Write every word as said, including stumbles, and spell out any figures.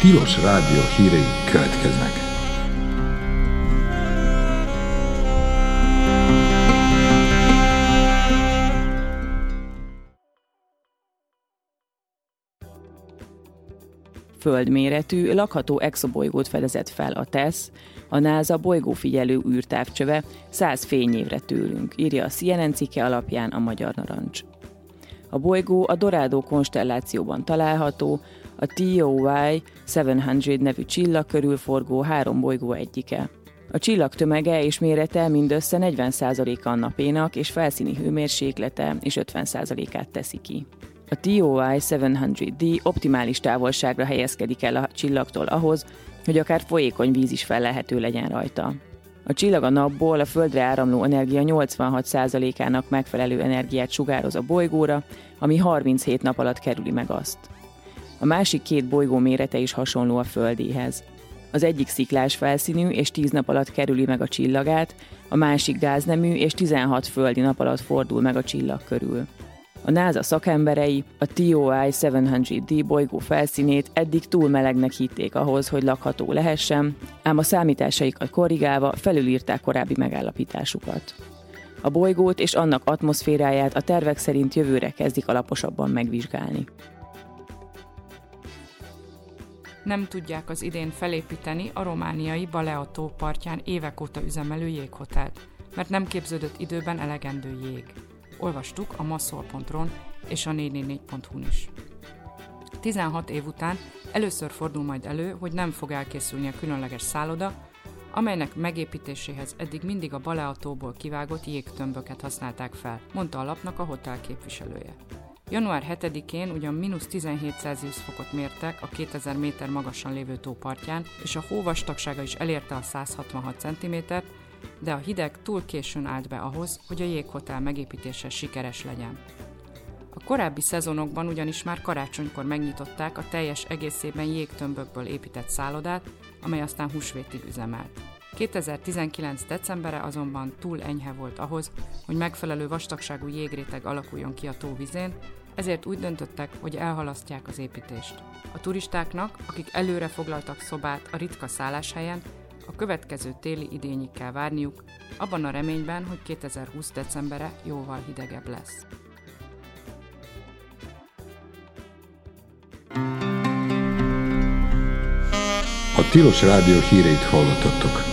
Tilos Rádió hírei következnek. Földméretű, lakható exobolygót fedezett fel a TESS, a NASA bolygófigyelő űrtávcsöve száz fényévre tőlünk, írja a C N N cikke alapján a Magyar Narancs. A bolygó a Dorado konstellációban található, a T O Y hetszáz nevű csillag körül forgó három bolygó egyike. A csillag tömege és mérete mindössze negyven százaléka a napénak, és felszíni hőmérséklete is ötven százalékát teszi ki. A T O Y hetszáz D optimális távolságra helyezkedik el a csillagtól ahhoz, hogy akár folyékony víz is felelhető legyen rajta. A csillag a napból a Földre áramló energia nyolcvanhat százalékának megfelelő energiát sugároz a bolygóra, ami harminchét nap alatt kerüli meg azt. A másik két bolygó mérete is hasonló a Földéhez. Az egyik sziklás felszínű és tíz nap alatt kerüli meg a csillagát, a másik gáznemű és tizenhat földi nap alatt fordul meg a csillag körül. A NASA szakemberei a T O Y hetszáz D bolygó felszínét eddig túl melegnek hitték ahhoz, hogy lakható lehessen, ám a számításaikat korrigálva felülírták korábbi megállapításukat. A bolygót és annak atmoszféráját a tervek szerint jövőre kezdik alaposabban megvizsgálni. Nem tudják az idén felépíteni a romániai Balea tó partján évek óta üzemelő jéghotelt, mert nem képződött időben elegendő jég. Olvastuk a masszol pont ron és a négy négy négy pont hu-n is. tizenhat év után először fordul majd elő, hogy nem fog elkészülni a különleges szálloda, amelynek megépítéséhez eddig mindig a Balea tóból kivágott jégtömböket használták fel, mondta a lapnak a hotel képviselője. január hetedikén ugyan mínusz tizenhét Celsius fokot mértek a kétezer méter magasan lévő tó partján, és a hó vastagsága is elérte a száz hatvanhat centimétert, de a hideg túl későn állt be ahhoz, hogy a jéghotel megépítése sikeres legyen. A korábbi szezonokban ugyanis már karácsonykor megnyitották a teljes egészében jégtömbökből épített szállodát, amely aztán húsvétig üzemelt. kétezer-tizenkilenc decembere azonban túl enyhe volt ahhoz, hogy megfelelő vastagságú jégréteg alakuljon ki a tó vizén, ezért úgy döntöttek, hogy elhalasztják az építést. A turistáknak, akik előre foglaltak szobát a ritka szálláshelyen, a következő téli idényig kell várniuk, abban a reményben, hogy kétezer-húsz decembere jóval hidegebb lesz. A Tilos Rádió híreit hallottattok.